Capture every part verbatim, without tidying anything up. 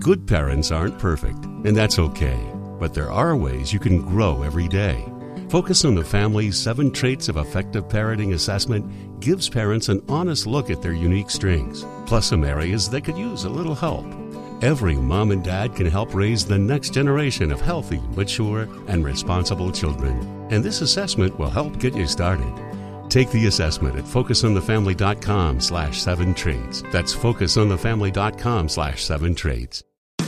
Good parents aren't perfect, and that's okay. But there are ways you can grow every day. Focus on the Family's Seven Traits of Effective Parenting assessment gives parents an honest look at their unique strengths, plus some areas that could use a little help. Every mom and dad can help raise the next generation of healthy, mature, and responsible children. And this assessment will help get you started. Take the assessment at focusonthefamily.com slash seven traits. That's focusonthefamily.com slash seven traits.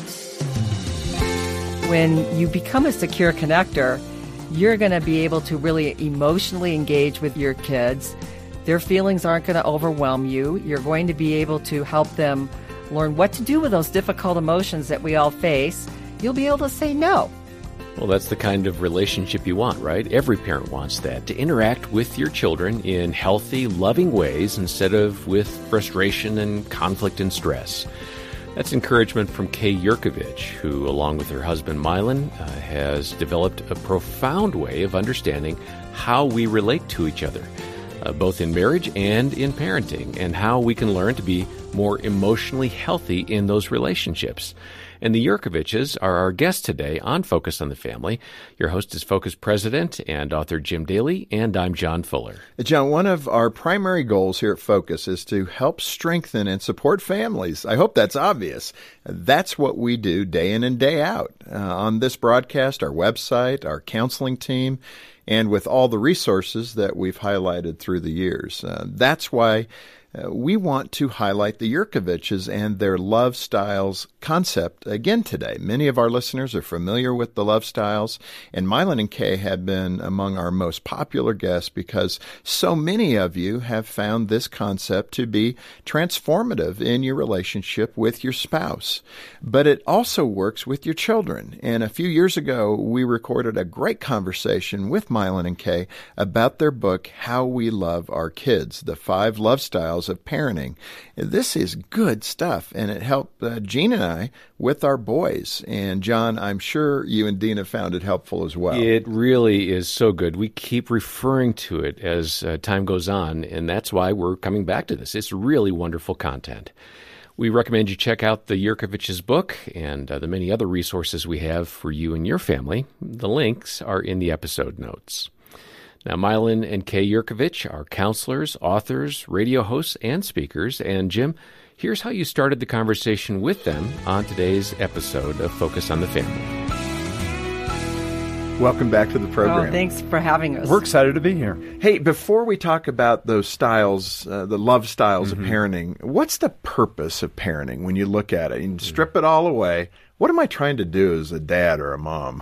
When you become a secure connector, you're going to be able to really emotionally engage with your kids. Their feelings aren't going to overwhelm you. You're going to be able to help them learn what to do with those difficult emotions that we all face. You'll be able to say no. Well, that's the kind of relationship you want, right? Every parent wants that, to interact with your children in healthy, loving ways instead of with frustration and conflict and stress. That's encouragement from Kay Yurkovich, who, along with her husband Mylan, uh, has developed a profound way of understanding how we relate to each other, uh, both in marriage and in parenting, and how we can learn to be more emotionally healthy in those relationships. And the Yurkoviches are our guests today on Focus on the Family. Your host is Focus President and author Jim Daly, and I'm John Fuller. John, one of our primary goals here at Focus is to help strengthen and support families. I hope that's obvious. That's what we do day in and day out. Uh, on this broadcast, our website, our counseling team, and with all the resources that we've highlighted through the years. Uh, that's why Uh, we want to highlight the Yurkoviches and their Love Styles concept again today. Many of our listeners are familiar with the Love Styles, and Mylan and Kay have been among our most popular guests because so many of you have found this concept to be transformative in your relationship with your spouse. But it also works with your children. And a few years ago, we recorded a great conversation with Mylan and Kay about their book, How We Love Our Kids, the Five Love Styles of Parenting. This is good stuff, and it helped uh, Jean and I with our boys. And John, I'm sure you and Dina found it helpful as well. It really is so good. We keep referring to it as uh, time goes on, and that's why we're coming back to this. It's really wonderful content. We recommend you check out the Yurkovich's book and uh, the many other resources we have for you and your family. The links are in the episode notes. Now, Mylan and Kay Yurkovich are counselors, authors, radio hosts, and speakers. And Jim, here's how you started the conversation with them on today's episode of Focus on the Family. Welcome back to the program. Oh, thanks for having us. We're excited to be here. Hey, before we talk about those styles, uh, the love styles Mm-hmm. of parenting, what's the purpose of parenting when you look at it? You strip it all away. What am I trying to do as a dad or a mom?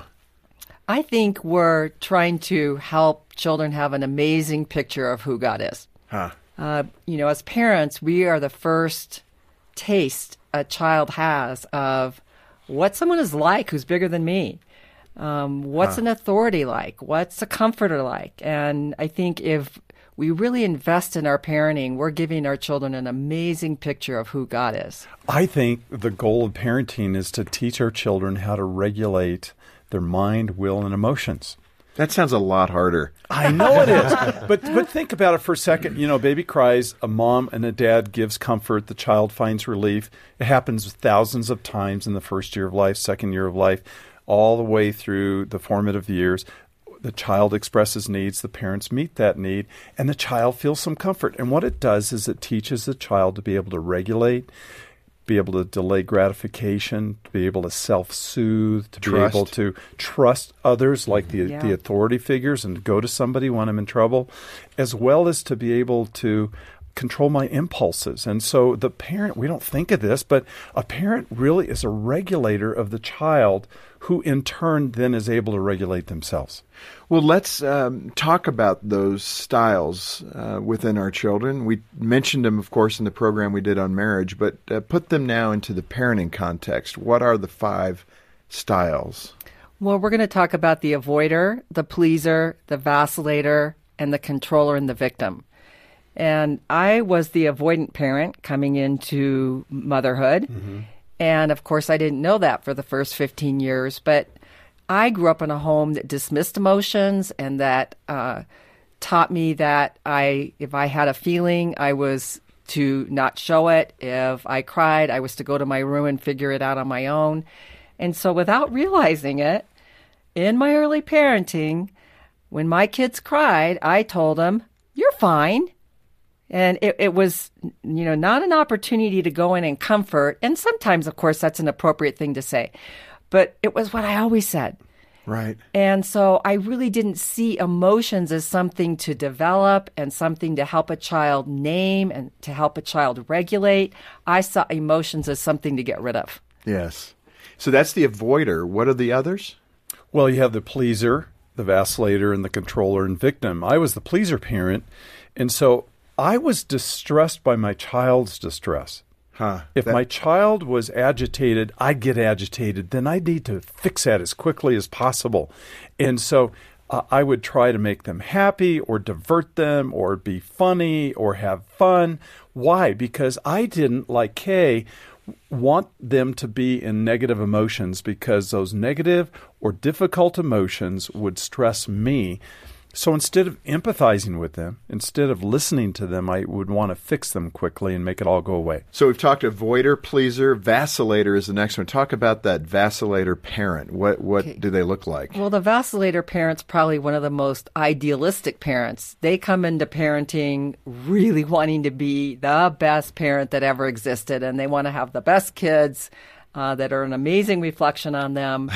I think we're trying to help children have an amazing picture of who God is. Huh. Uh, you know, as parents, we are the first taste a child has of what someone is like who's bigger than me. Um, what's Huh. an authority like? What's a comforter like? And I think if we really invest in our parenting, we're giving our children an amazing picture of who God is. I think the goal of parenting is to teach our children how to regulate their mind, will, and emotions. That sounds a lot harder. I know it is. But but think about it for a second. You know, baby cries, a mom and a dad gives comfort, the child finds relief. It happens thousands of times in the first year of life, second year of life, all the way through the formative years. The child expresses needs, the parents meet that need, and the child feels some comfort. And what it does is it teaches the child to be able to regulate, be able to delay gratification, to be able to self-soothe, to Trust. be able to trust others like the, Yeah. the authority figures and go to somebody when I'm in trouble, as well as to be able to control my impulses. And so the parent, we don't think of this, but a parent really is a regulator of the child who in turn then is able to regulate themselves. Well, let's um, talk about those styles uh, within our children. We mentioned them, of course, in the program we did on marriage, but uh, put them now into the parenting context. What are the five styles? Well, we're going to talk about the avoider, the pleaser, the vacillator, and the controller and the victim. And I was the avoidant parent coming into motherhood. Mm-hmm. And of course, I didn't know that for the first fifteen years. But I grew up in a home that dismissed emotions and that uh, taught me that I, if I had a feeling, I was to not show it. If I cried, I was to go to my room and figure it out on my own. And so without realizing it, in my early parenting, when my kids cried, I told them, "You're fine." And it, it was, you know, not an opportunity to go in and comfort. And sometimes, of course, that's an appropriate thing to say. But it was what I always said. Right. And so I really didn't see emotions as something to develop and something to help a child name and to help a child regulate. I saw emotions as something to get rid of. Yes. So that's the avoider. What are the others? Well, you have the pleaser, the vacillator, and the controller and victim. I was the pleaser parent, and so I was distressed by my child's distress. Huh. If That- my child was agitated, I'd get agitated. Then I need to fix that as quickly as possible. And so uh, I would try to make them happy or divert them or be funny or have fun. Why? Because I didn't, like Kay, want them to be in negative emotions because those negative or difficult emotions would stress me. So instead of empathizing with them, instead of listening to them, I would want to fix them quickly and make it all go away. So we've talked avoider, pleaser, vacillator is the next one. Talk about that vacillator parent. What what Okay. do they look like? Well, the vacillator parent's probably one of the most idealistic parents. They come into parenting really wanting to be the best parent that ever existed, and they want to have the best kids uh, that are an amazing reflection on them.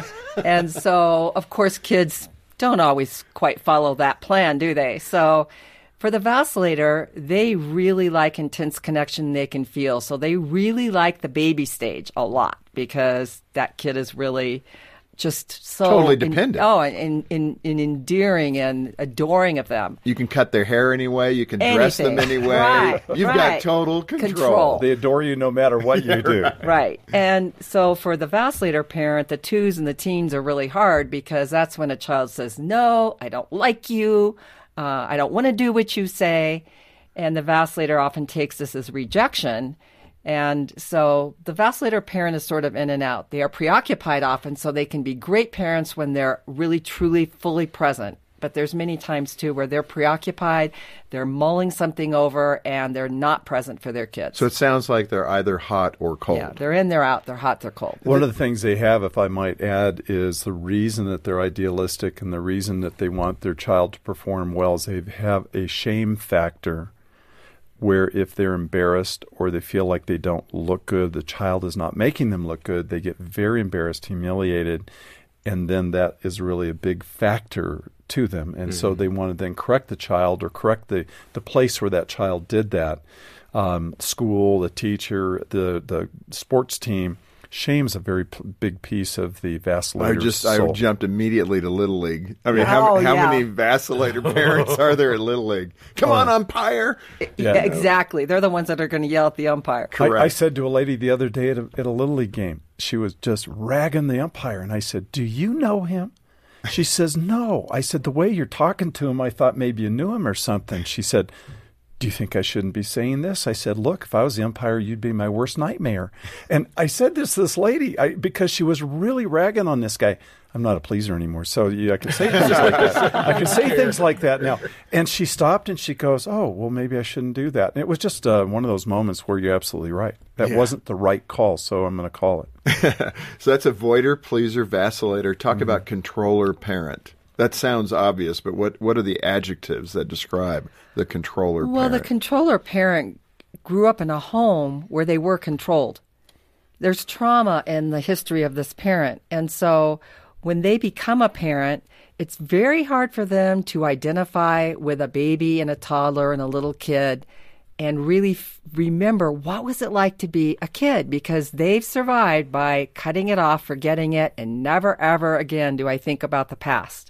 And so, of course, kids don't always quite follow that plan, do they? So for the vacillator, they really like intense connection they can feel. So they really like the baby stage a lot because that kid is really just so Totally en- dependent. oh, and, and, and endearing and adoring of them. You can cut their hair anyway. You can dress them Anything. anyway. Right, You've got right. total control. Control. They adore you no matter what you do. Right. And so for the vacillator parent, the twos and the teens are really hard because that's when a child says, "No, I don't like you. Uh, I don't want to do what you say." And the vacillator often takes this as rejection. And so the vacillator parent is sort of in and out. They are preoccupied often, so they can be great parents when they're really, truly, fully present. But there's many times, too, where they're preoccupied, they're mulling something over, and they're not present for their kids. So it sounds like they're either hot or cold. Yeah, they're in, they're out, they're hot, they're cold. One of the things they have, if I might add, is the reason that they're idealistic and the reason that they want their child to perform well is they have a shame factor where if they're embarrassed or they feel like they don't look good, the child is not making them look good, they get very embarrassed, humiliated, and then that is really a big factor to them. And mm-hmm. so they want to then correct the child or correct the, the place where that child did that. Um, school, the teacher, the, the sports team. Shame's a very p- big piece of the vacillator I just soul. I jumped immediately to Little League. I mean, how, Oh, how yeah. many vacillator parents are there at Little League? Come on, umpire. Yeah. Yeah, exactly. They're the ones that are going to yell at the umpire. I, Correct. I said to a lady the other day at a, at a Little League game, she was just ragging the umpire, and I said, "Do you know him?" She says, "No." I said, "The way you're talking to him, I thought maybe you knew him or something." She said, "Do you think I shouldn't be saying this?" I said, "Look, if I was the umpire, you'd be my worst nightmare." And I said this to this lady I, because she was really ragging on this guy. I'm not a pleaser anymore, so yeah, I can say things like this. I can say things like that now. And she stopped and she goes, "Oh, well, maybe I shouldn't do that." And it was just uh, one of those moments where you're absolutely right. That Yeah. wasn't the right call, so I'm going to call it. So that's avoider, pleaser, vacillator. Talk Mm-hmm. about controller parent. That sounds obvious, but what, what are the adjectives that describe the controller Well, parent? the controller parent grew up in a home where they were controlled. There's trauma in the history of this parent. And so when they become a parent, it's very hard for them to identify with a baby and a toddler and a little kid and really f- remember what was it like to be a kid, because they've survived by cutting it off, forgetting it, and never, ever again do I think about the past.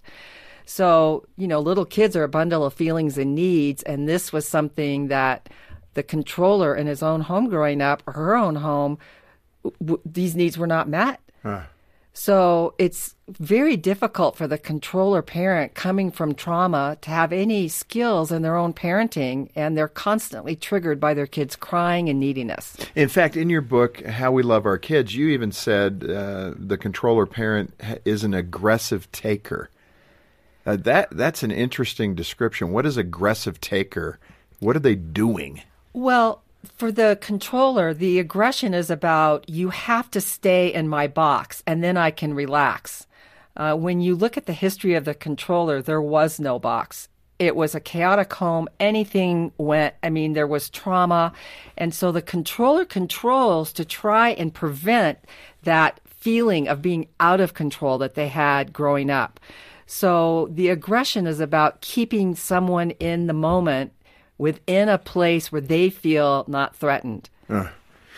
So, you know, little kids are a bundle of feelings and needs, and this was something that the controller in his own home growing up, or her own home, w- these needs were not met. Huh. So it's very difficult for the controller parent coming from trauma to have any skills in their own parenting, and they're constantly triggered by their kids crying and neediness. In fact, in your book, How We Love Our Kids, you even said uh, the controller parent ha- is an aggressive taker. Uh, that that's an interesting description. What is aggressive taker? What are they doing? Well, for the controller, the aggression is about you have to stay in my box and then I can relax. Uh, when you look at the history of the controller, there was no box. It was a chaotic home. Anything went. I mean, there was trauma. And so the controller controls to try and prevent that feeling of being out of control that they had growing up. So the aggression is about keeping someone in the moment within a place where they feel not threatened. Uh.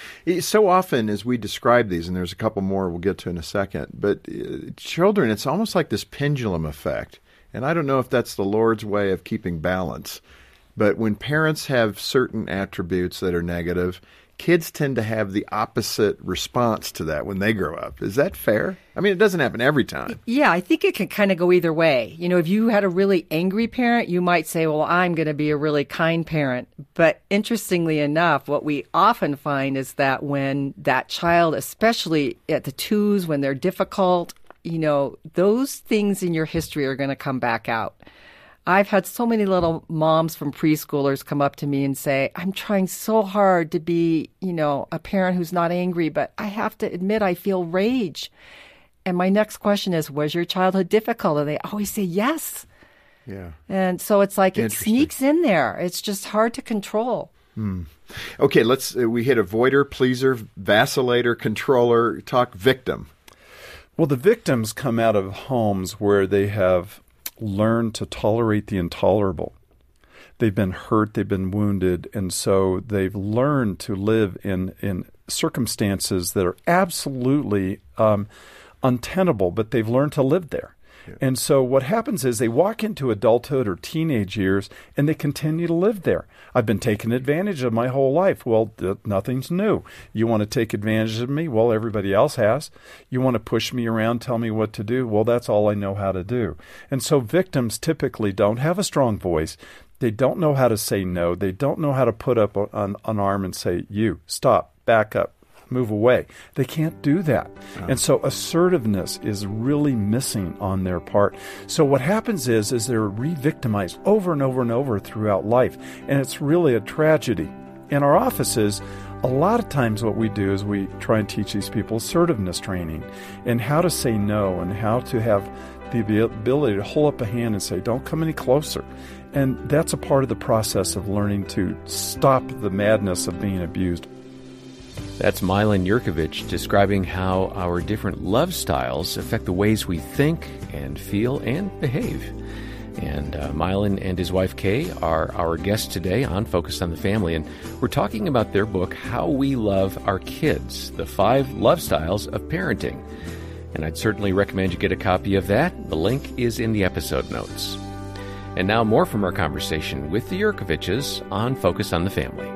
So often as we describe these, and there's a couple more we'll get to in a second, but uh, children, it's almost like this pendulum effect. And I don't know if that's the Lord's way of keeping balance. But when parents have certain attributes that are negative, kids tend to have the opposite response to that when they grow up. Is that fair? I mean, it doesn't happen every time. Yeah, I think it can kind of go either way. You know, if you had a really angry parent, you might say, well, I'm going to be a really kind parent. But interestingly enough, what we often find is that when that child, especially at the twos, when they're difficult, you know, those things in your history are going to come back out. I've had so many little moms from preschoolers come up to me and say, I'm trying so hard to be, you know, a parent who's not angry, but I have to admit I feel rage. And my next question is, was your childhood difficult? And they always say yes. Yeah. And so it's like it sneaks in there. It's just hard to control. Hmm. Okay, let's, uh, we hit avoider, pleaser, vacillator, controller, talk victim. Well, the victims come out of homes where they have learned to tolerate the intolerable. They've been hurt, they've been wounded, and so they've learned to live in, in circumstances that are absolutely um, untenable, but they've learned to live there. Yeah. And so what happens is they walk into adulthood or teenage years and they continue to live there. I've been taken advantage of my whole life. Well, th- nothing's new. You want to take advantage of me? Well, everybody else has. You want to push me around, tell me what to do? Well, that's all I know how to do. And so victims typically don't have a strong voice. They don't know how to say no. They don't know how to put up an, an arm and say, you, stop, back up, move away. They can't do that. Oh. And so assertiveness is really missing on their part. So what happens is, is they're re-victimized over and over and over throughout life. And it's really a tragedy. In our offices, a lot of times what we do is we try and teach these people assertiveness training and how to say no and how to have the ability to hold up a hand and say, don't come any closer. And that's a part of the process of learning to stop the madness of being abused. That's Milan Yurkovich describing how our different love styles affect the ways we think and feel and behave. And uh, Milan and his wife Kay are our guests today on Focus on the Family, and we're talking about their book, How We Love Our Kids, The Five Love Styles of Parenting. And I'd certainly recommend you get a copy of that. The link is in the episode notes. And now more from our conversation with the Yurkoviches on Focus on the Family.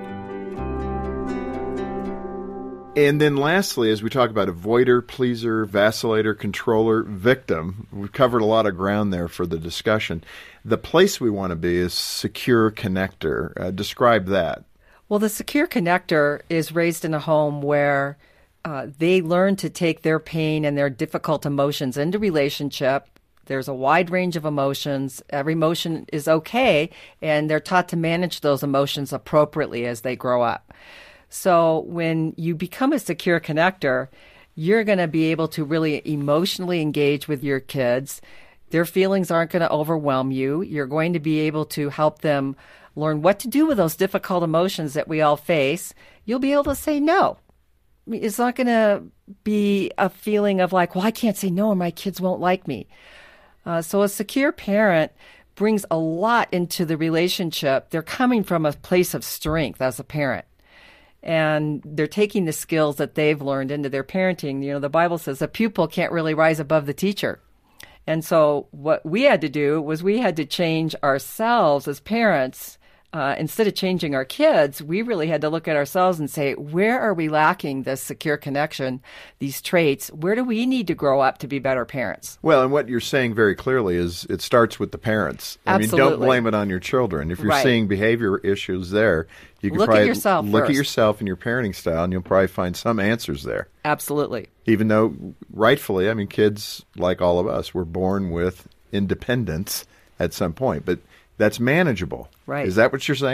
And then lastly, as we talk about avoider, pleaser, vacillator, controller, victim, we've covered a lot of ground there for the discussion. The place we want to be is secure connector. Uh, describe that. Well, the secure connector is raised in a home where uh, they learn to take their pain and their difficult emotions into relationship. There's a wide range of emotions. Every emotion is okay, and they're taught to manage those emotions appropriately as they grow up. So when you become a secure connector, you're going to be able to really emotionally engage with your kids. Their feelings aren't going to overwhelm you. You're going to be able to help them learn what to do with those difficult emotions that we all face. You'll be able to say no. It's not going to be a feeling of like, well, I can't say no or my kids won't like me. Uh, so a secure parent brings a lot into the relationship. They're coming from a place of strength as a parent. And they're taking the skills that they've learned into their parenting. You know, the Bible says a pupil can't really rise above the teacher. And so what we had to do was we had to change ourselves as parents. Uh, instead of changing our kids, we really had to look at ourselves and say, where are we lacking this secure connection, these traits? Where do we need to grow up to be better parents? Well, and what you're saying very clearly is it starts with the parents. I Absolutely. mean, don't blame it on your children. If you're Right. seeing behavior issues there, you can Look at probably yourself look first. at yourself and your parenting style, and you'll probably find some answers there. Absolutely. Even though, rightfully, I mean, kids, like all of us, were born with independence at some point, but that's manageable. Right. Is that what you're saying?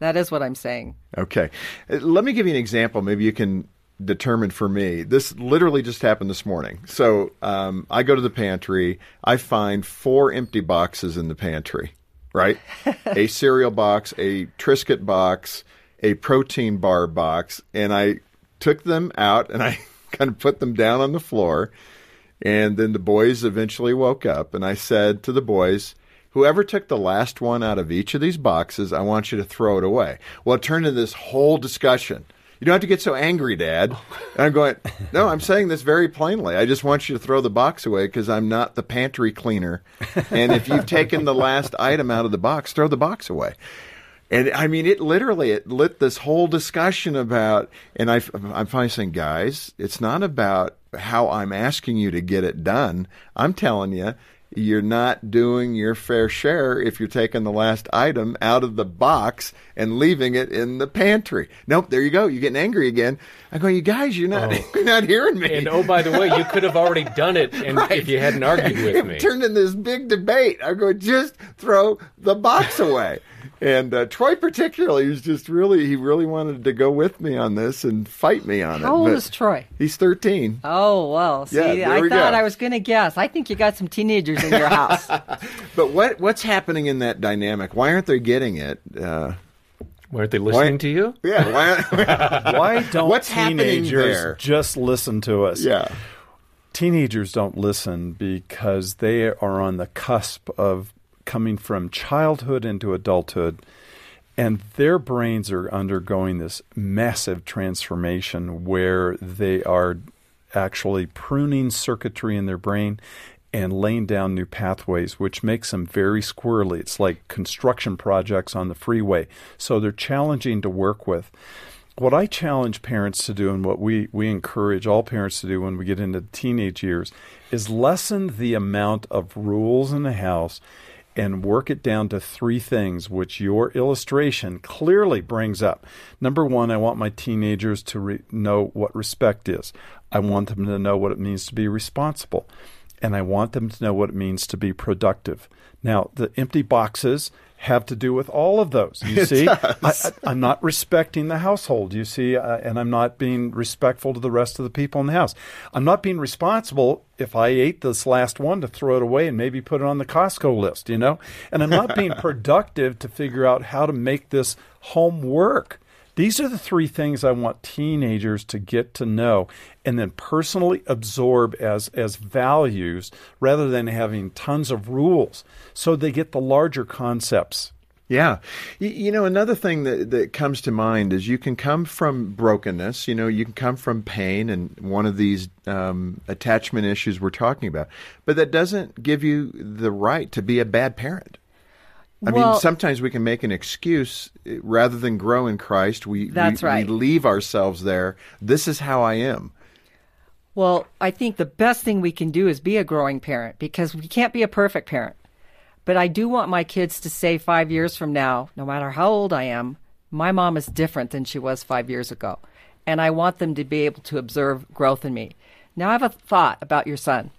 That is what I'm saying. Okay. Uh, Let me give you an example. Maybe you can determine for me. This literally just happened this morning. So um, I go to the pantry. I find four empty boxes in the pantry, right? A cereal box, a Triscuit box, a protein bar box. And I took them out and I kind of put them down on the floor. And then the boys eventually woke up. And I said to the boys, whoever took the last one out of each of these boxes, I want you to throw it away. Well, it turned into this whole discussion. You don't have to get so angry, Dad. And I'm going, no, I'm saying this very plainly. I just want you to throw the box away because I'm not the pantry cleaner. And if you've taken the last item out of the box, throw the box away. And I mean, it literally, it lit this whole discussion about, and I, I'm finally saying, guys, it's not about how I'm asking you to get it done. I'm telling you, you're not doing your fair share if you're taking the last item out of the box and leaving it in the pantry. Nope, there you go. You're getting angry again. I go, you guys, you're not, oh. you're not hearing me. And oh, by the way, you could have already done it and right. if you hadn't argued with it me. It turned into this big debate. I go, just throw the box away. And uh, Troy particularly was just really, he really wanted to go with me on this and fight me on How it. How old but is Troy? He's thirteen. Oh, well, see, yeah, I we thought go. I was going to guess. I think you got some teenagers in your house. But what what's happening in that dynamic? Why aren't they getting it? Uh, why aren't they listening why, to you? Yeah. Why, why don't what's teenagers just listen to us? Yeah. Teenagers don't listen because they are on the cusp of coming from childhood into adulthood, and their brains are undergoing this massive transformation where they are actually pruning circuitry in their brain and laying down new pathways, which makes them very squirrely. It's like construction projects on the freeway. So they're challenging to work with. What I challenge parents to do, and what we, we encourage all parents to do when we get into teenage years, is lessen the amount of rules in the house and work it down to three things, which your illustration clearly brings up. Number one, I want my teenagers to re- know what respect is. I want them to know what it means to be responsible. And I want them to know what it means to be productive. Now, the empty boxes have to do with all of those. You it see, does. I, I, I'm not respecting the household, you see, uh, and I'm not being respectful to the rest of the people in the house. I'm not being responsible if I ate this last one to throw it away and maybe put it on the Costco list, you know, and I'm not being productive to figure out how to make this home work. These are the three things I want teenagers to get to know and then personally absorb as, as values rather than having tons of rules, so they get the larger concepts. Yeah. You, you know, another thing that, that comes to mind is you can come from brokenness, you know, you can come from pain and one of these um, attachment issues we're talking about, but that doesn't give you the right to be a bad parent. I well, mean, sometimes we can make an excuse rather than grow in Christ. We, that's we, right. we leave ourselves there. This is how I am. Well, I think the best thing we can do is be a growing parent, because we can't be a perfect parent. But I do want my kids to say five years from now, no matter how old I am, my mom is different than she was five years ago. And I want them to be able to observe growth in me. Now, I have a thought about your son.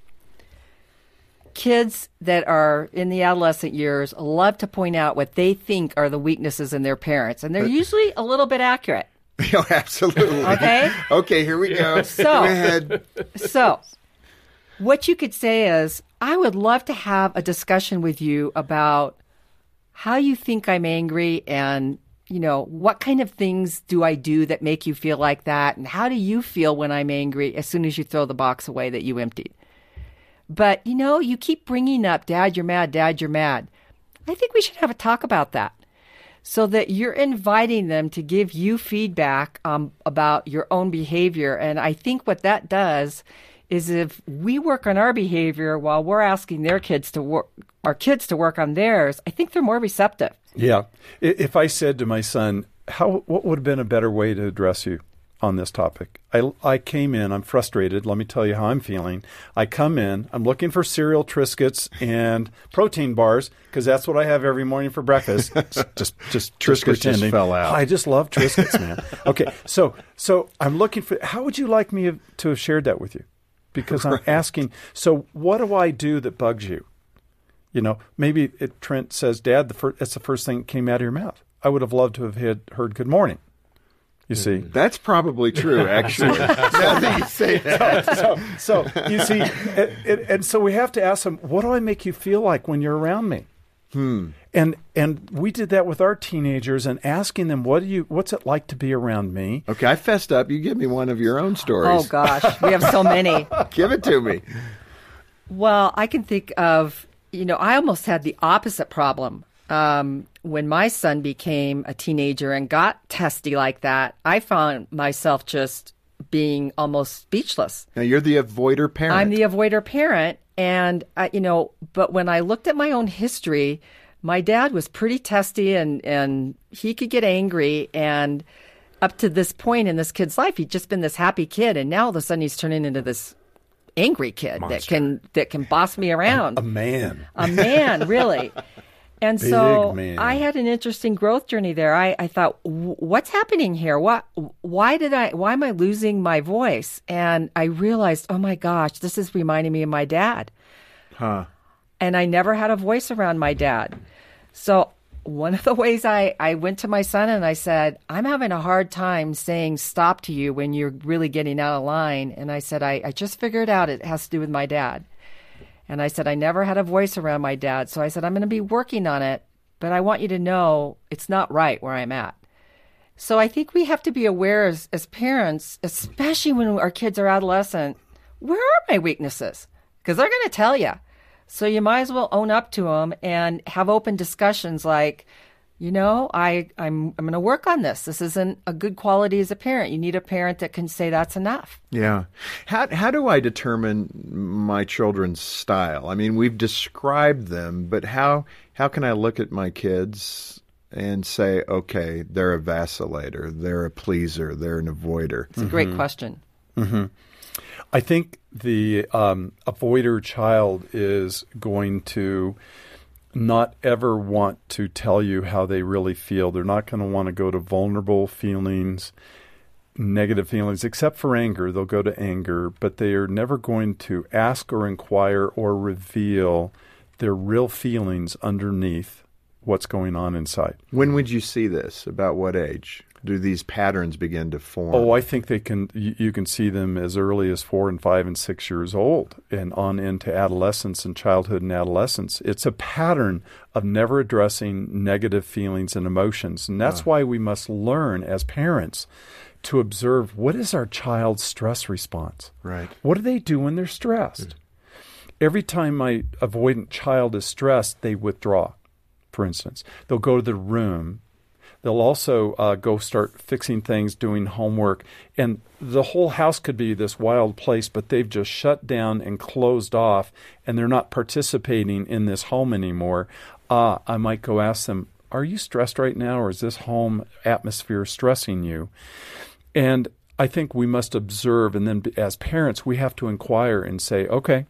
Kids that are in the adolescent years love to point out what they think are the weaknesses in their parents, and they're usually a little bit accurate. Oh, absolutely. Okay? Okay, here we go. So, go ahead. So, what you could say is, I would love to have a discussion with you about how you think I'm angry, and, you know, what kind of things do I do that make you feel like that, and how do you feel when I'm angry as soon as you throw the box away that you emptied? But, you know, you keep bringing up, Dad, you're mad, Dad, you're mad. I think we should have a talk about that, so that you're inviting them to give you feedback um, about your own behavior. And I think what that does is, if we work on our behavior while we're asking their kids to work, our kids to work on theirs, I think they're more receptive. Yeah. If I said to my son, "How? What would have been a better way to address you on this topic?" I, I came in, I'm frustrated. Let me tell you how I'm feeling. I come in, I'm looking for cereal, Triscuits, and protein bars, because that's what I have every morning for breakfast. just just Triscuits just fell out. I just love Triscuits, man. Okay, so so I'm looking for, how would you like me to have shared that with you? Because I'm asking, so what do I do that bugs you? You know, maybe it, Trent says, Dad, the fir- that's the first thing that came out of your mouth. I would have loved to have had, heard good morning. You see, that's probably true. Actually, now that you say that. So, so, so you see, and, and, and so we have to ask them, what do I make you feel like when you're around me? Hmm. And and we did that with our teenagers, and asking them, what do you, what's it like to be around me? Okay, I fessed up. You give me one of your own stories. Oh, gosh. We have so many. Give it to me. Well, I can think of, you know, I almost had the opposite problem. Um, when my son became a teenager and got testy like that, I found myself just being almost speechless. Now, you're the avoider parent. I'm the avoider parent. And, uh, you know, but when I looked at my own history, my dad was pretty testy and, and he could get angry. And up to this point in this kid's life, he'd just been this happy kid. And now all of a sudden he's turning into this angry kid Monster. that can that can boss me around. A man. A man, really. And Big so man. I had an interesting growth journey there. I, I thought, what's happening here? What? Why did I? Why am I losing my voice? And I realized, oh my gosh, this is reminding me of my dad. Huh. And I never had a voice around my dad. So one of the ways I, I went to my son and I said, I'm having a hard time saying stop to you when you're really getting out of line. And I said, I, I just figured out it has to do with my dad. And I said, I never had a voice around my dad. So I said, I'm going to be working on it, but I want you to know it's not right where I'm at. So I think we have to be aware as, as parents, especially when our kids are adolescent, where are my weaknesses? Because they're going to tell you. So you might as well own up to them and have open discussions like, you know, I, I'm I'm going to work on this. This isn't a good quality as a parent. You need a parent that can say that's enough. Yeah. How how do I determine my children's style? I mean, we've described them, but how how can I look at my kids and say, okay, they're a vacillator, they're a pleaser, they're an avoider? It's a great mm-hmm. question. Mm-hmm. I think the um, avoider child is going to not ever want to tell you how they really feel. They're not going to want to go to vulnerable feelings, negative feelings, except for anger. They'll go to anger, but they are never going to ask or inquire or reveal their real feelings underneath what's going on inside. When would you see this? About what age do these patterns begin to form? Oh, I think they can. You, you can see them as early as four and five and six years old, and on into adolescence and childhood and adolescence. It's a pattern of never addressing negative feelings and emotions, and that's oh. why we must learn as parents to observe what is our child's stress response. Right. What do they do when they're stressed? Mm. Every time my avoidant child is stressed, they withdraw. For instance, they'll go to the room. They'll also uh, go start fixing things, doing homework, and the whole house could be this wild place, but they've just shut down and closed off, and they're not participating in this home anymore. Uh, I might go ask them, are you stressed right now, or is this home atmosphere stressing you? And I think we must observe, and then as parents, we have to inquire and say, okay,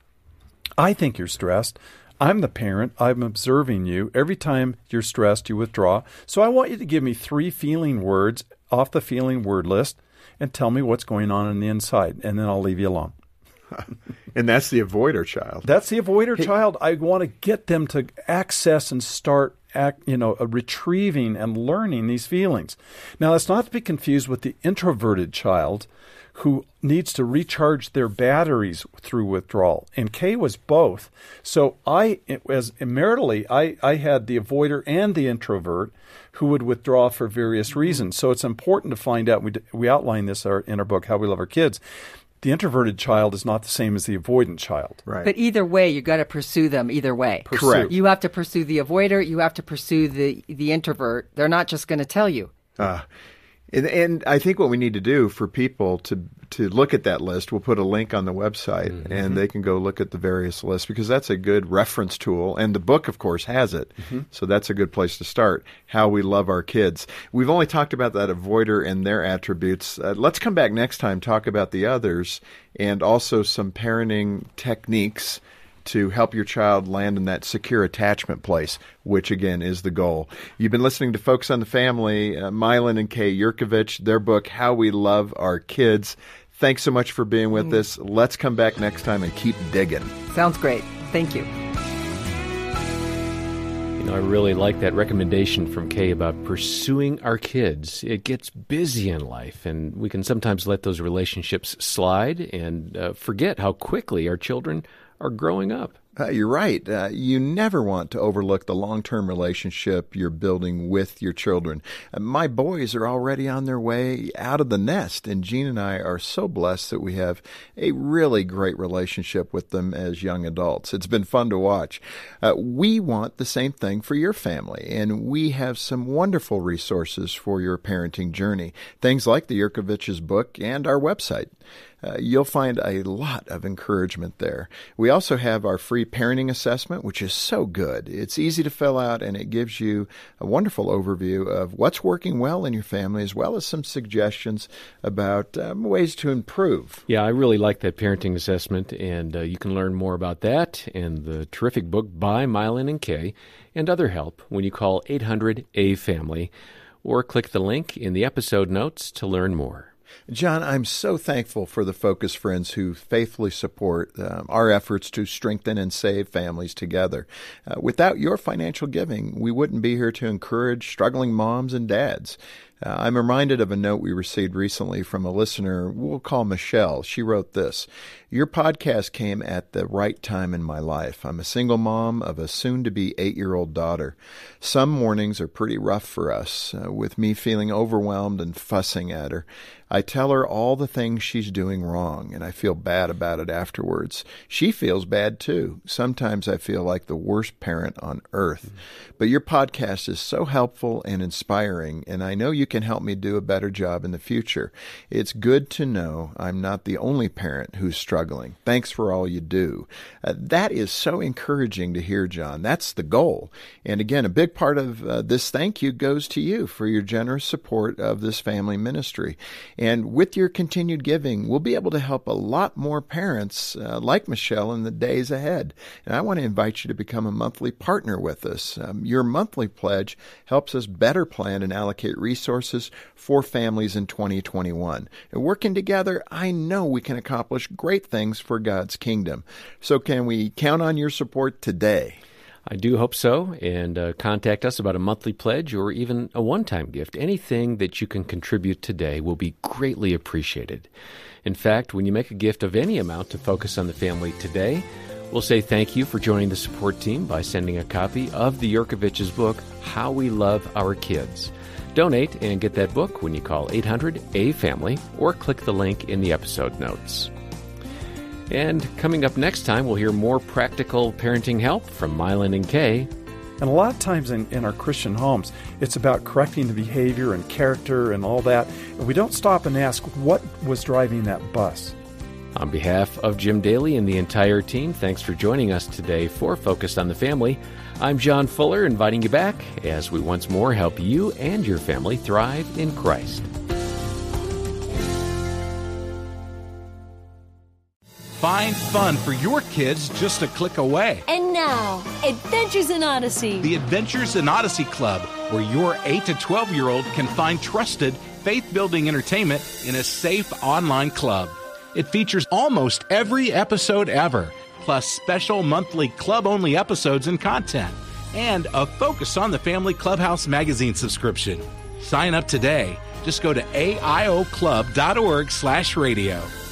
I think you're stressed. I'm the parent. I'm observing you. Every time you're stressed, you withdraw. So I want you to give me three feeling words off the feeling word list and tell me what's going on on the inside, and then I'll leave you alone. And that's the avoider child. That's the avoider hey. child. I want to get them to access and start act, you know, uh, retrieving and learning these feelings. Now, that's not to be confused with the introverted child who needs to recharge their batteries through withdrawal. And Kay was both. So I, as maritally, I, I had the avoider and the introvert who would withdraw for various reasons. So it's important to find out, we, we outline this in our book, How We Love Our Kids. The introverted child is not the same as the avoidant child. Right. But either way, you got to pursue them either way. Pursue. Correct. You have to pursue the avoider. You have to pursue the, the introvert. They're not just going to tell you. Uh, and, and I think what we need to do for people to to look at that list, we'll put a link on the website, mm-hmm. and they can go look at the various lists, because that's a good reference tool. And the book, of course, has it. Mm-hmm. So that's a good place to start, How We Love Our Kids. We've only talked about that avoider and their attributes. Uh, let's come back next time, talk about the others, and also some parenting techniques to help your child land in that secure attachment place, which, again, is the goal. You've been listening to Focus on the Family, uh, Mylon and Kay Yurkovich, their book, How We Love Our Kids. Thanks so much for being with mm. us. Let's come back next time and keep digging. Sounds great. Thank you. I really like that recommendation from Kay about pursuing our kids. It gets busy in life, and we can sometimes let those relationships slide and uh, forget how quickly our children are growing up. Uh, you're right. Uh, you never want to overlook the long-term relationship you're building with your children. Uh, my boys are already on their way out of the nest, and Jean and I are so blessed that we have a really great relationship with them as young adults. It's been fun to watch. Uh, we want the same thing for your family, and we have some wonderful resources for your parenting journey, things like the Yurkovich's book and our website. Uh, you'll find a lot of encouragement there. We also have our free parenting assessment, which is so good. It's easy to fill out, and it gives you a wonderful overview of what's working well in your family, as well as some suggestions about um, ways to improve. Yeah, I really like that parenting assessment, and uh, you can learn more about that and the terrific book by Mylon and Kay and other help when you call eight hundred A family or click the link in the episode notes to learn more. John, I'm so thankful for the Focus friends who faithfully support um, our efforts to strengthen and save families together. Uh, without your financial giving, we wouldn't be here to encourage struggling moms and dads. Uh, I'm reminded of a note we received recently from a listener we'll call Michelle. She wrote this: "Your podcast came at the right time in my life. I'm a single mom of a soon-to-be eight-year-old daughter. Some mornings are pretty rough for us, uh, with me feeling overwhelmed and fussing at her. I tell her all the things she's doing wrong, and I feel bad about it afterwards. She feels bad, too. Sometimes I feel like the worst parent on earth. Mm-hmm. But your podcast is so helpful and inspiring, and I know you can help me do a better job in the future. It's good to know I'm not the only parent who's struggling. Thanks for all you do." Uh, that is so encouraging to hear, John. That's the goal. And again, a big part of uh, this thank you goes to you for your generous support of this family ministry. And with your continued giving, we'll be able to help a lot more parents uh, like Michelle in the days ahead. And I want to invite you to become a monthly partner with us. Um, your monthly pledge helps us better plan and allocate resources for families in twenty twenty-one. And working together, I know we can accomplish great things for God's kingdom. So can we count on your support today? I do hope so, and uh, contact us about a monthly pledge or even a one-time gift. Anything that you can contribute today will be greatly appreciated. In fact, when you make a gift of any amount to Focus on the Family today, we'll say thank you for joining the support team by sending a copy of the Yurkovich's book, How We Love Our Kids. Donate and get that book when you call eight hundred A family or click the link in the episode notes. And coming up next time, we'll hear more practical parenting help from Mylon and Kay. And a lot of times in, in our Christian homes, it's about correcting the behavior and character and all that. And we don't stop and ask, what was driving that bus? On behalf of Jim Daly and the entire team, thanks for joining us today for Focus on the Family. I'm John Fuller, inviting you back as we once more help you and your family thrive in Christ. Find fun for your kids just a click away. And now, Adventures in Odyssey. The Adventures in Odyssey Club, where your eight to twelve-year-old can find trusted, faith-building entertainment in a safe online club. It features almost every episode ever, plus special monthly club-only episodes and content, and a Focus on the Family Clubhouse magazine subscription. Sign up today. Just go to A I O club dot org slash radio.